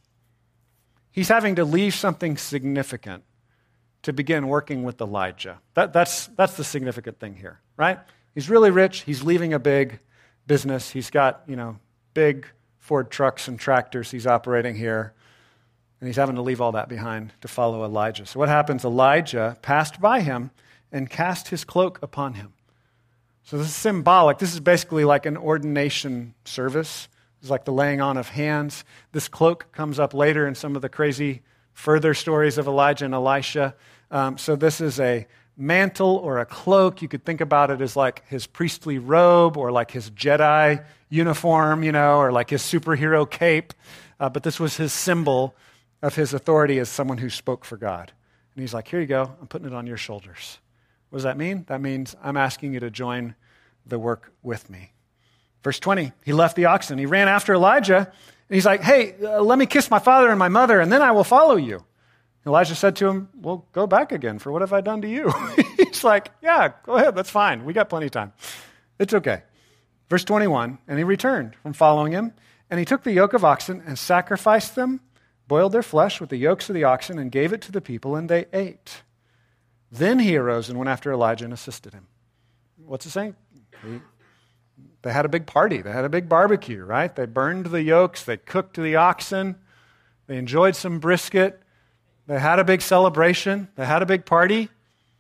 He's having to leave something significant to begin working with Elijah. That, that's, that's the significant thing here, right? He's really rich. He's leaving a big business. He's got, you know, big Ford trucks and tractors he's operating here. And he's having to leave all that behind to follow Elijah. So what happens? Elijah passed by him and cast his cloak upon him. So this is symbolic. This is basically like an ordination service. It's like the laying on of hands. This cloak comes up later in some of the crazy further stories of Elijah and Elisha. Um, so this is a mantle or a cloak. You could think about it as like his priestly robe or like his Jedi uniform, you know, or like his superhero cape. Uh, but this was his symbol of his authority as someone who spoke for God. And he's like, here you go. I'm putting it on your shoulders. What does that mean? That means I'm asking you to join the work with me. Verse twenty, he left the oxen. He ran after Elijah, and he's like, hey, uh, let me kiss my father and my mother, and then I will follow you. Elijah said to him, well, go back again, for what have I done to you? He's like, yeah, go ahead, that's fine. We got plenty of time. It's okay. Verse twenty-one, and he returned from following him, and he took the yoke of oxen and sacrificed them, boiled their flesh with the yokes of the oxen, and gave it to the people, and they ate. Then he arose and went after Elijah and assisted him. What's it saying? He, They had a big party. They had a big barbecue, right? They burned the yokes. They cooked the oxen. They enjoyed some brisket. They had a big celebration. They had a big party.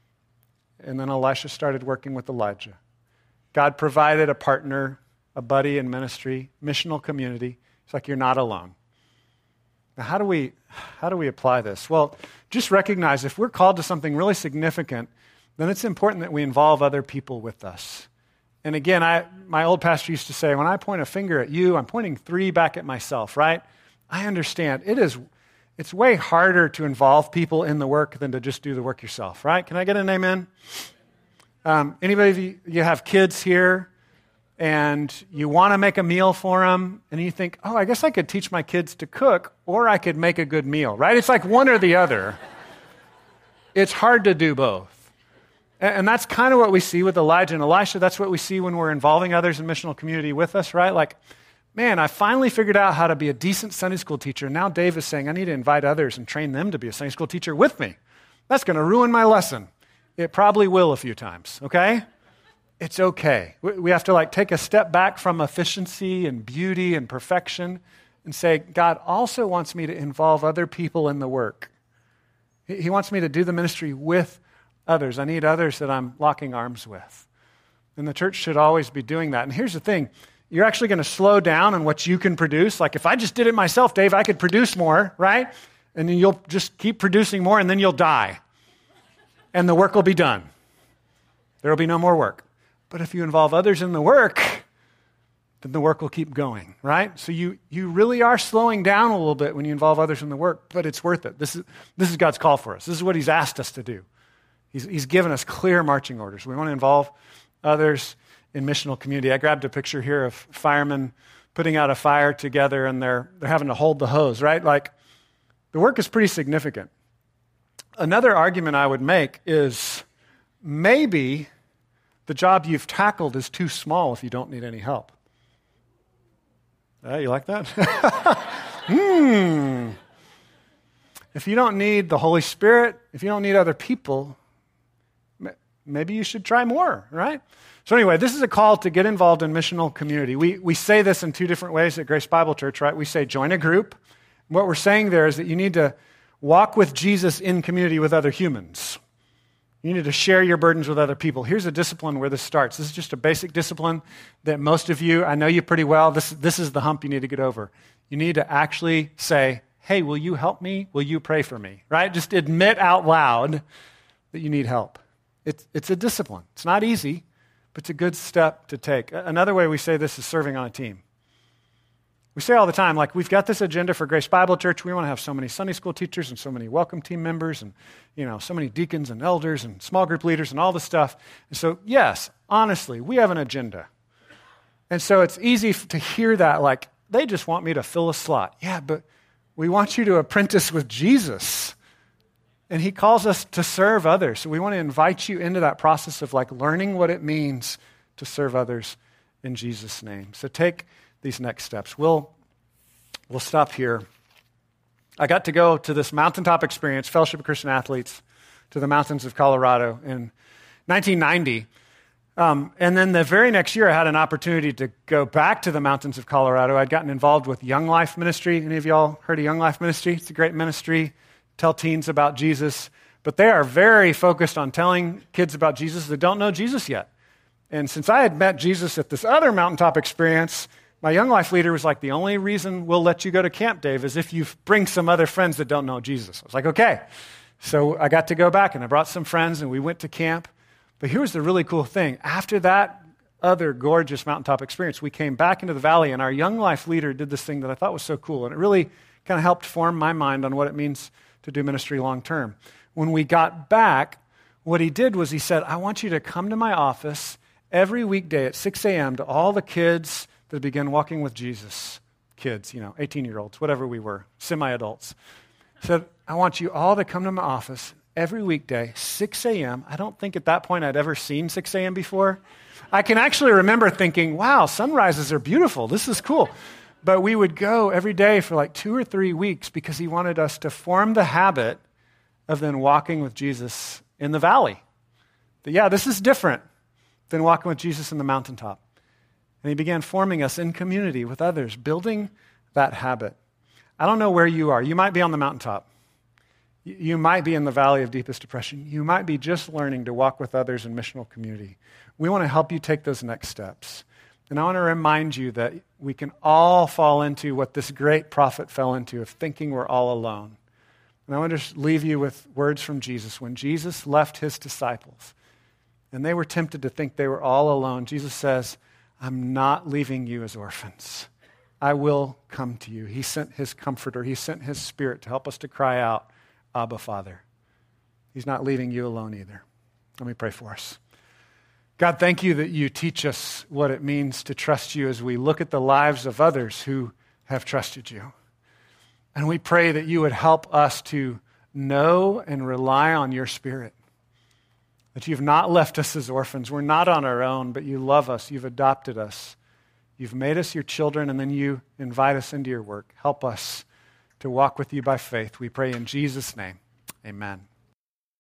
And then Elisha started working with Elijah. God provided a partner, a buddy in ministry, missional community. It's like, you're not alone. Now, how do we, how do we apply this? Well, just recognize if we're called to something really significant, then it's important that we involve other people with us. And again, I, my old pastor used to say, when I point a finger at you, I'm pointing three back at myself, right? I understand. It is, it's way harder to involve people in the work than to just do the work yourself, right? Can I get an amen? Um, anybody of you, you have kids here, and you want to make a meal for them, and you think, oh, I guess I could teach my kids to cook, or I could make a good meal, right? It's like one or the other. It's hard to do both. And that's kind of what we see with Elijah and Elisha. That's what we see when we're involving others in missional community with us, right? Like, man, I finally figured out how to be a decent Sunday school teacher. Now Dave is saying I need to invite others and train them to be a Sunday school teacher with me. That's going to ruin my lesson. It probably will a few times, okay? It's okay. We have to like take a step back from efficiency and beauty and perfection and say, God also wants me to involve other people in the work. He, he wants me to do the ministry with others. I need others that I'm locking arms with. And the church should always be doing that. And here's the thing. You're actually going to slow down on what you can produce. Like if I just did it myself, Dave, I could produce more, right? And then you'll just keep producing more and then you'll die. And the work will be done. There will be no more work. But if you involve others in the work, then the work will keep going, right? So you you really are slowing down a little bit when you involve others in the work, but it's worth it. This is this is God's call for us. This is what he's asked us to do. He's, he's given us clear marching orders. We want to involve others in missional community. I grabbed a picture here of firemen putting out a fire together, and they're they're having to hold the hose, right? Like, the work is pretty significant. Another argument I would make is maybe the job you've tackled is too small if you don't need any help. Uh, you like that? Hmm. If you don't need the Holy Spirit, if you don't need other people, maybe you should try more, right? So anyway, this is a call to get involved in missional community. We we say this in two different ways at Grace Bible Church, right? We say join a group. What we're saying there is that you need to walk with Jesus in community with other humans. You need to share your burdens with other people. Here's a discipline where this starts. This is just a basic discipline that most of you, I know you pretty well. This, this is the hump you need to get over. You need to actually say, hey, will you help me? Will you pray for me? Right? Just admit out loud that you need help. It's, it's a discipline. It's not easy, but it's a good step to take. Another way we say this is serving on a team. We say all the time, like, we've got this agenda for Grace Bible Church. We want to have so many Sunday school teachers and so many welcome team members and, you know, so many deacons and elders and small group leaders and all this stuff. And so, yes, honestly, we have an agenda. And so it's easy to hear that, like, they just want me to fill a slot. Yeah, but we want you to apprentice with Jesus. And he calls us to serve others. So we want to invite you into that process of, like, learning what it means to serve others in Jesus' name. So take these next steps. We'll, we'll stop here. I got to go to this mountaintop experience, Fellowship of Christian Athletes, to the mountains of Colorado in nineteen ninety. Um, and then the very next year, I had an opportunity to go back to the mountains of Colorado. I'd gotten involved with Young Life Ministry. Any of y'all heard of Young Life Ministry? It's a great ministry. Tell teens about Jesus. But they are very focused on telling kids about Jesus that don't know Jesus yet. And since I had met Jesus at this other mountaintop experience, my Young Life leader was like, the only reason we'll let you go to camp, Dave, is if you bring some other friends that don't know Jesus. I was like, okay. So I got to go back, and I brought some friends, and we went to camp. But here's the really cool thing. After that other gorgeous mountaintop experience, we came back into the valley, and our Young Life leader did this thing that I thought was so cool, and it really kind of helped form my mind on what it means to do ministry long term. When we got back, what he did was he said, I want you to come to my office every weekday at six a.m. to all the kids that began walking with Jesus. Kids, you know, eighteen-year-olds, whatever we were, semi-adults. Said, I want you all to come to my office every weekday, six a.m. I don't think at that point I'd ever seen six a.m. before. I can actually remember thinking, wow, sunrises are beautiful. This is cool. But we would go every day for like two or three weeks because he wanted us to form the habit of then walking with Jesus in the valley. But yeah, this is different than walking with Jesus in the mountaintop. And he began forming us in community with others, building that habit. I don't know where you are. You might be on the mountaintop. You might be in the valley of deepest depression. You might be just learning to walk with others in missional community. We want to help you take those next steps. And I want to remind you that we can all fall into what this great prophet fell into, of thinking we're all alone. And I want to just leave you with words from Jesus. When Jesus left his disciples, and they were tempted to think they were all alone, Jesus says, I'm not leaving you as orphans. I will come to you. He sent his comforter. He sent his Spirit to help us to cry out, Abba, Father. He's not leaving you alone either. Let me pray for us. God, thank you that you teach us what it means to trust you as we look at the lives of others who have trusted you. And we pray that you would help us to know and rely on your Spirit. That you've not left us as orphans. We're not on our own, but you love us. You've adopted us. You've made us your children, and then you invite us into your work. Help us to walk with you by faith. We pray in Jesus' name. Amen.